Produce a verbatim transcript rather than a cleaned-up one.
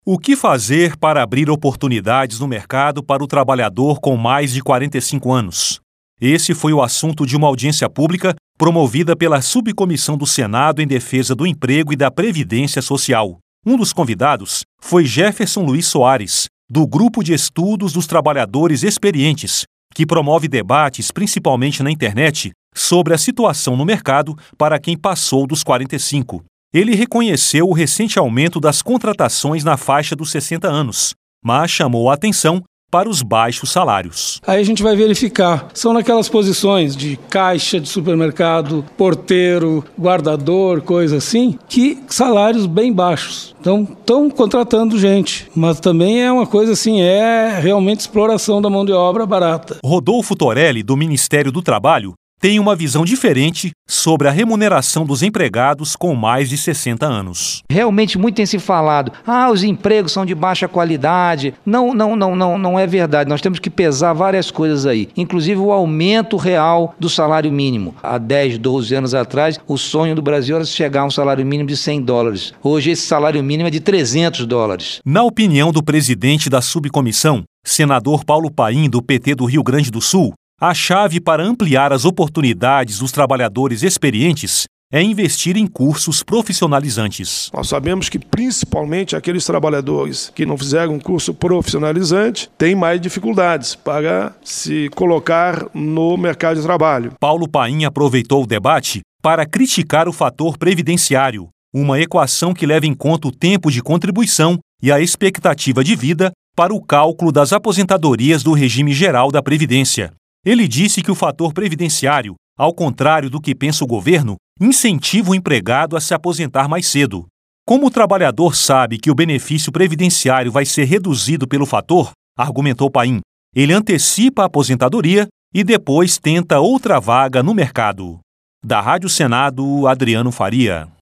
O que fazer para abrir oportunidades no mercado para o trabalhador com mais de quarenta e cinco anos? Esse foi o assunto de uma audiência pública promovida pela Subcomissão do Senado em Defesa do Emprego e da Previdência Social. Um dos convidados foi Jefferson Luiz Soares, do Grupo de Estudos dos Trabalhadores Experientes, que promove debates, principalmente na internet, sobre a situação no mercado para quem passou dos quarenta e cinco. Ele reconheceu o recente aumento das contratações na faixa dos sessenta anos, mas chamou a atenção para os baixos salários. Aí a gente vai verificar, são naquelas posições de caixa de supermercado, porteiro, guardador, coisa assim, que salários bem baixos. Então, estão contratando gente, mas também é uma coisa assim, é realmente exploração da mão de obra barata. Rodolfo Torelli, do Ministério do Trabalho, tem uma visão diferente sobre a remuneração dos empregados com mais de sessenta anos. Realmente muito tem se falado, ah, os empregos são de baixa qualidade. Não, não, não, não, não é verdade. Nós temos que pesar várias coisas aí, inclusive o aumento real do salário mínimo. Há dez, doze anos atrás, o sonho do Brasil era chegar a um salário mínimo de cem dólares. Hoje esse salário mínimo é de trezentos dólares. Na opinião do presidente da subcomissão, senador Paulo Paim, do P T do Rio Grande do Sul, a chave para ampliar as oportunidades dos trabalhadores experientes é investir em cursos profissionalizantes. Nós sabemos que principalmente aqueles trabalhadores que não fizeram um curso profissionalizante têm mais dificuldades para se colocar no mercado de trabalho. Paulo Paim aproveitou o debate para criticar o fator previdenciário, uma equação que leva em conta o tempo de contribuição e a expectativa de vida para o cálculo das aposentadorias do regime geral da Previdência. Ele disse que o fator previdenciário, ao contrário do que pensa o governo, incentiva o empregado a se aposentar mais cedo. Como o trabalhador sabe que o benefício previdenciário vai ser reduzido pelo fator, argumentou Paim, ele antecipa a aposentadoria e depois tenta outra vaga no mercado. Da Rádio Senado, Adriano Faria.